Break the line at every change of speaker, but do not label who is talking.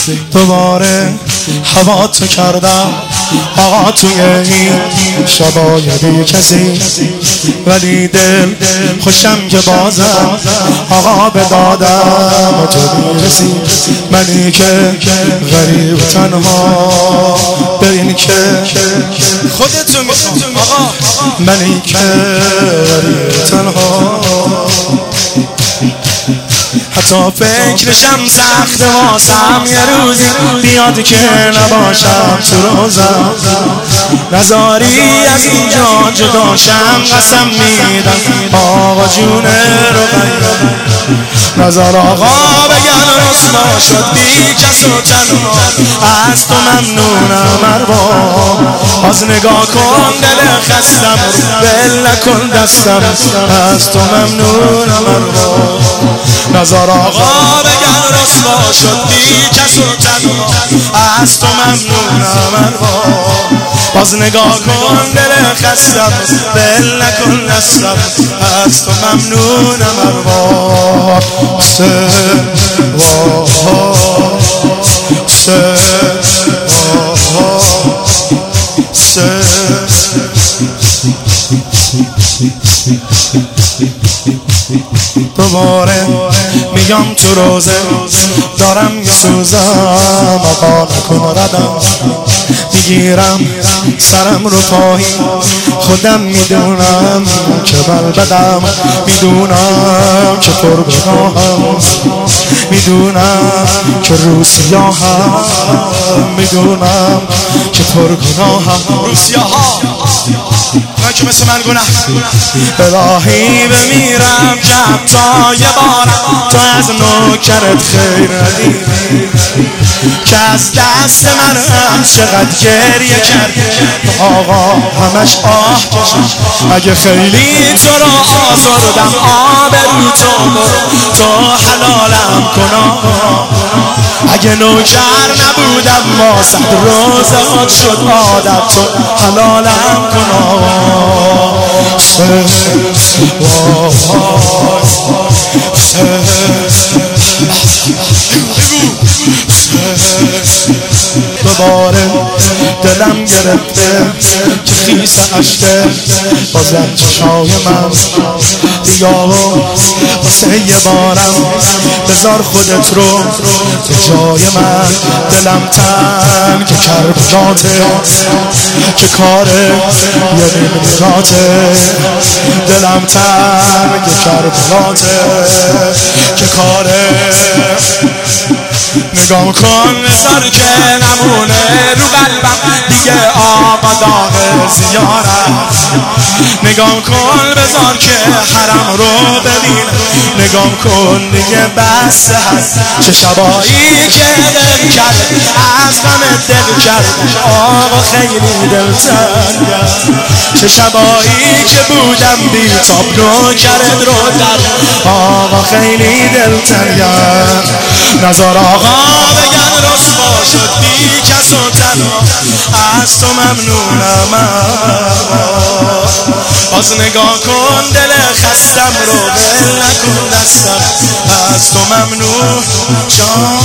دوباره هوا تو کردم آقا توی این شبای بی کسی، ولی دل خوشم که بازم آقا به دادم تو میرسی. منی که غریب تنها به این که خودتو میخوام آقا، منی که غریب تنها حتی فکرشم سخت واسم یه روزی بیاد که نباشم تو روزم، نزاری از اینجا جداشم قسم میدم آقا جون رو نظر آقا بگن رسوا شد بی کس و تنها، از تو ممنونم ارباب، باز نگاه کن دل خستم بل نکن دستم، از تو ممنونم ارباب، نظر آقا بگن رسوا شد بی کس و تنها، از تو ممنونم ارباب، باز نگاه کن دل خستم بل نکن دستم، از تو ممنونم ارباب. دوباره میگم تو روزه دارم میسوزم آقا نکن ردم، میگیرم سرم رو پایین خودم میدونم که بلبدم، میدونم که پرگناهم، میدونم که روسیاهم، میدونم که پرگناهم، روسیاها من که مثل من گناه الهی بمیرم که حتی یه بارم تو از نوکرت خیر ندی، که از دست من هم چقدر گریه کردی آقا همش آه کشم، اگه خیلی تو رو آزردم آبرو تو حلالم کن آقا، اگه نوکر نبودم ما 100 روزات شد عادت تو حلالم کن آقا. دوباره دلم گرفته که خیس اشته بازم چشای من بیا و واسه یه بارم بذار خودت رو به جای من، دلم تنگ که کربلاته که کاره یه نمیراته، دلم تنگ که کربلاته که کاره، نگام کن بذار که نمونه رو قلبم دیگه آقا داغ زیارت، نگام کن بذار که حرم رو ببین، نگام کن دیگه بس هست چه شبایی که دل کرد از غم دل کرد آقا خیلی دل تنگ، چه شبایی که بودم بی تاب نوکرت رو در آقا خیلی دل تنگ، نظر آقا بگن رسوا شد بی کس و تنها، از تو ممنونم باز نگاه کن دل خستم رو بل نکن دستم، از تو ممنون جان.